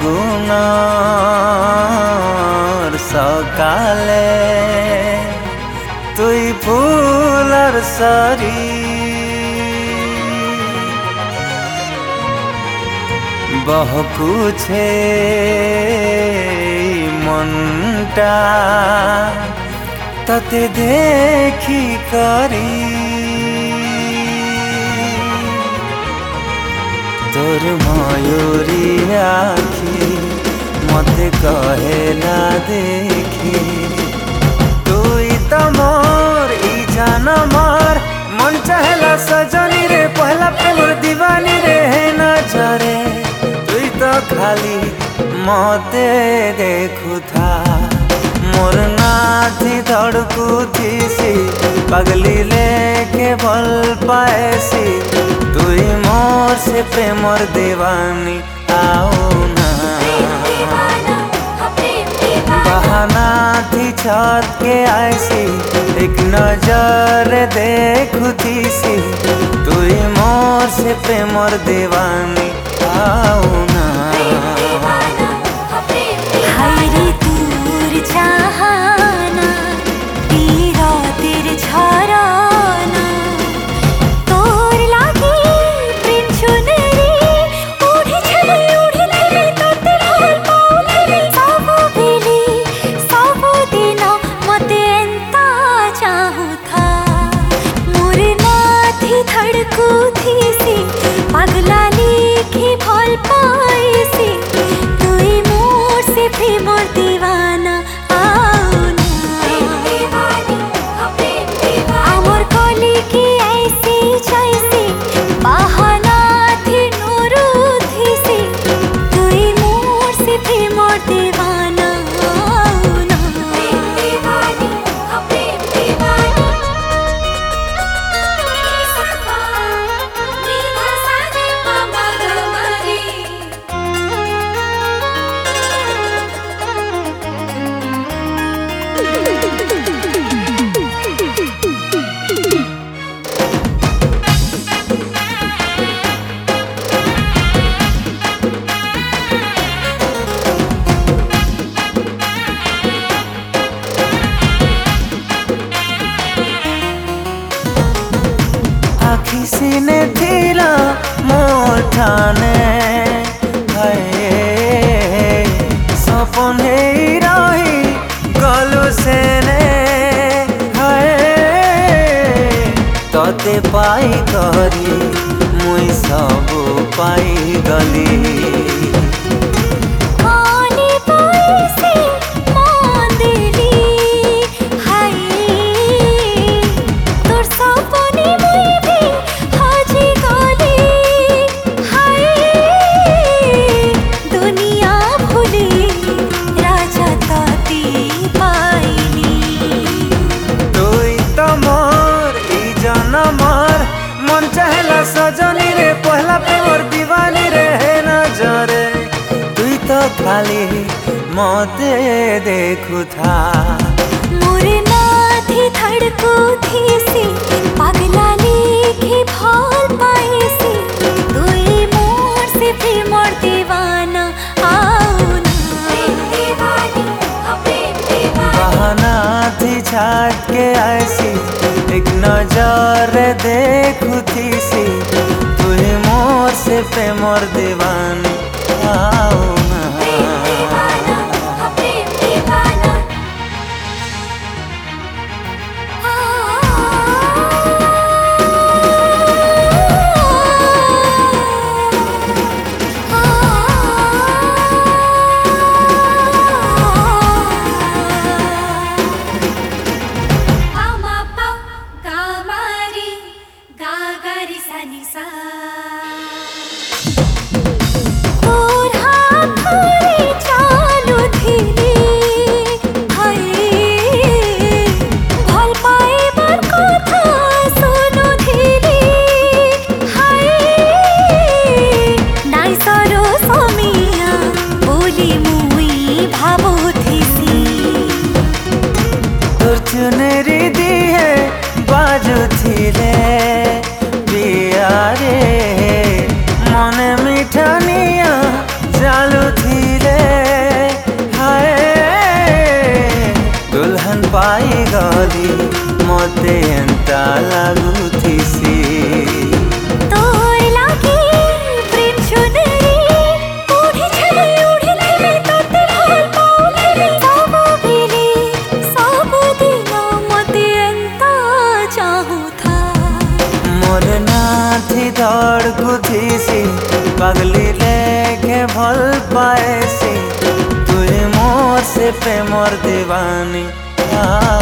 ফাগুনৰ সকালে তুই ফুলৰ সৰি বহকুছে মনটা ততে দেখি করি তোর ময়ূরী আখি মতে কহেলা দেখি তুই তো মোর ই জান মোর মন চাহেলা সজনী রে পহলা প্রেমর দিवानी রে নজরে তুই তো খালি মতে দেখু থা मोर नाथी धड़कू थी सी पगली लेके भल पाएसी तुई मोर से प्रेमर दीवानी आओ ना बहाना थी छत के आईसी एक नजर देखू थी सी तुई मोर से प्रेमर दीवानी आओ ना चाहना तेरा तेरे झराना तोर लागी प्रेम चुनरी उड़ी थी तोते भल पाउली सब दिन मते एंता चाहू था मोर नाथी धड़कू थी सी पगला लिखी भल पाइसी तुई मोर से प्रेमर दीवाना आखी सीने थिला मोर ठाने सपने रही गलु सेने तते पाई करी मुई सब पाई गली सजनी रे पहला प्रेमर दीवानी रे नजरे तुई तो खाली मते देखु था मोर नाथी धड़कू थी सी पगला लिखी भल पाइसी तुई मोर से प्रेमर दीवाना आओ ना बहाना थी छाट के आईसी एक नजर देखू थी सी तुई मोर से प्रेमर दीवानी आओ ना चुनरी दी है बाजू थिले पिया रे मन मिठानिया चालू थिले मते एंता लागुथिसी तोर लागे प्रेम सुनेरी उड़ी छले तोते भल पाउली सब दिन मते एंता चाहू था मोर नाथी धड़कुथिसी पगली लेके भल पाएसी तुझे मोर से प्रेमर दीवानी।